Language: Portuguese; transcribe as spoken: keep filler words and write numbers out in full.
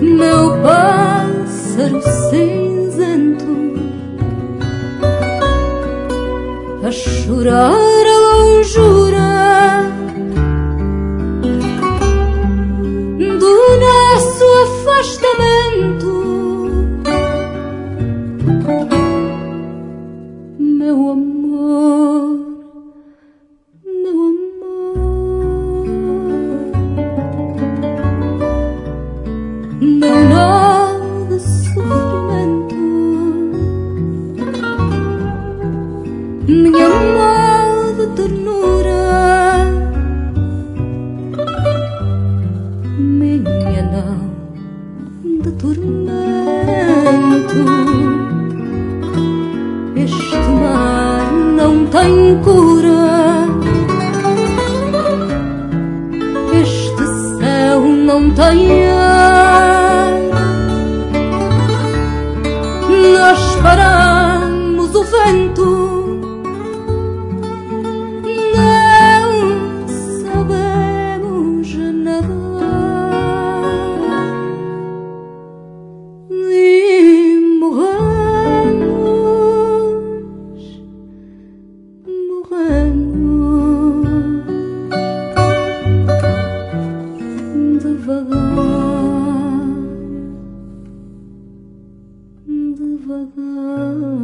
meu pássaro cinzento, a chorar a longura do nosso afastamento. Meu amor, meu amor, meu nó de sofrimento, minha mão de ternura, minha não de tormento. Este mar não tem cura, este céu não tem ar. Nós paramos o vento, não sabemos nadar e morremos, morremos devagar, devagar.